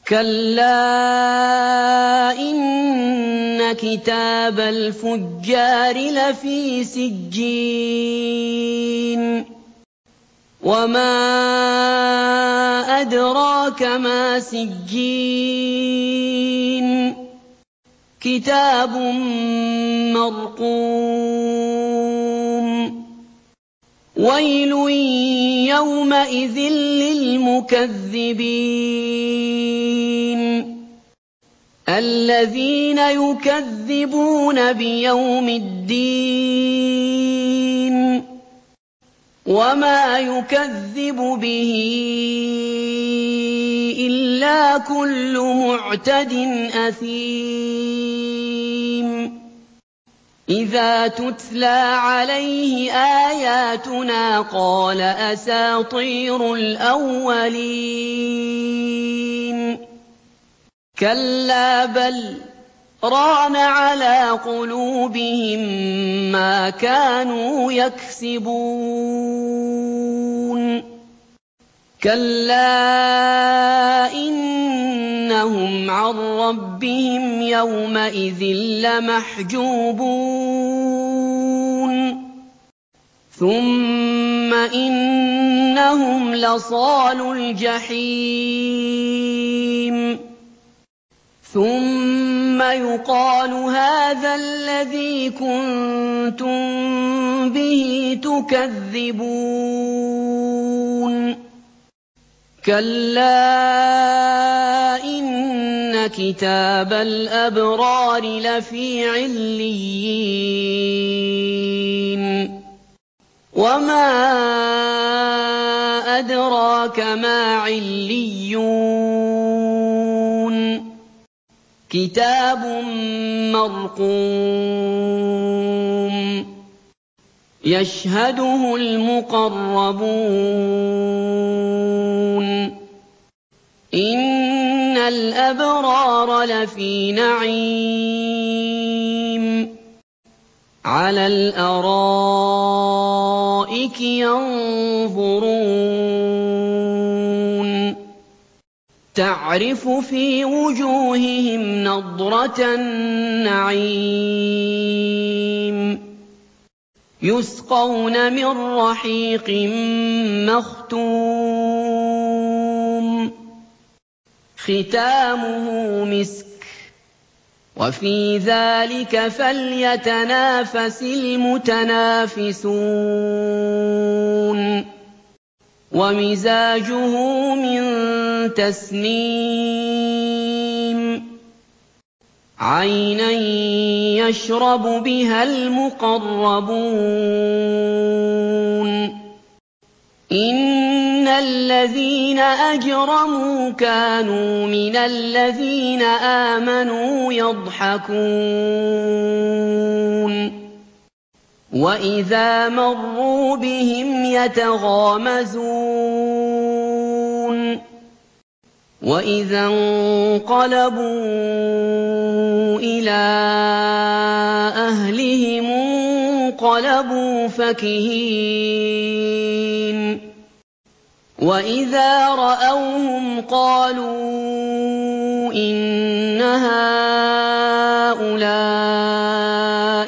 كَلَّا إِنَّ كِتَابَ الْفُجَّارِ لَفِي سِجِّينٍ وَمَا أَدْرَاكَ مَا سِجِّينٌ كِتَابٌ مَّرْقُومٌ وَيْلٌ يَوْمَئِذٍ لِّلْمُكَذِّبِينَ الَّذِينَ يُكَذِّبُونَ بِيَوْمِ الدِّينِ وَمَا يُكَذِّبُ بِهِ إِلَّا كُلُّ مُعْتَدٍ أَثِيمٍ إِذَا تُتْلَىٰ عَلَيْهِ آيَاتُنَا قَالَ أَسَاطِيرُ الْأَوَّلِينَ كَلَّا بَلْ رَانَ عَلَىٰ قُلُوبِهِم مَّا كَانُوا يَكْسِبُونَ كَلَّا إِنَّهُمْ عَن رَّبِّهِمْ يَوْمَئِذٍ لَّمَحْجُوبُونَ ثُمَّ إِنَّهُمْ لَصَالُو الْجَحِيمِ ثُمَّ يُقَالُ هَٰذَا الَّذِي كُنتُم بِهِ تُكَذِّبُونَ كَلَّا إِنَّ كِتَابَ الْأَبْرَارِ لَفِي عِلِّيِّينَ وَمَا أَدْرَاكَ مَا عِلِّيُّونَ كِتَابٌ مَّرْقُومٌ يَشْهَدُهُ الْمُقَرَّبُونَ إِنَّ الْأَبْرَارَ لَفِي نَعِيمٍ عَلَى الْأَرَائِكِ يَنظُرُونَ تَعْرِفُ فِي وُجُوهِهِمْ نَضْرَةَ النَّعِيمِ يُسْقَوْنَ مِن رَّحِيقٍ مَّخْتُومٍ خِتَامُهُ مِسْكٌ وَفِي ذَٰلِكَ فَلْيَتَنَافَسِ الْمُتَنَافِسُونَ وَمِزَاجُهُ مِن تَسْنِيمٍ عَيْنًا يَشْرَبُ بِهَا الْمُقَرَّبُونَ إِنَّ الَّذِينَ أَجْرَمُوا كَانُوا مِنَ الَّذِينَ آمَنُوا يَضْحَكُونَ وَإِذَا مَرُّوا بِهِمْ يَتَغَامَزُونَ وَإِذَا انقَلَبُوا إِلَىٰ أَهْلِهِمُ انقَلَبُوا فَكِهِينَ وَإِذَا رَأَوْهُمْ قَالُوا إِنَّ هَٰؤُلَاءِ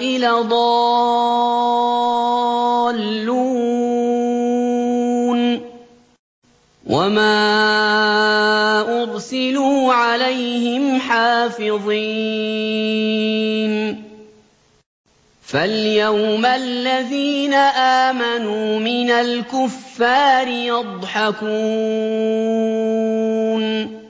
لَضَالُّونَ وَمَا أُرْسِلُوا عَلَيْهِمْ حَافِظِينَ فَالْيَوْمَ الَّذِينَ آمَنُوا مِنَ الْكُفَّارِ يَضْحَكُونَ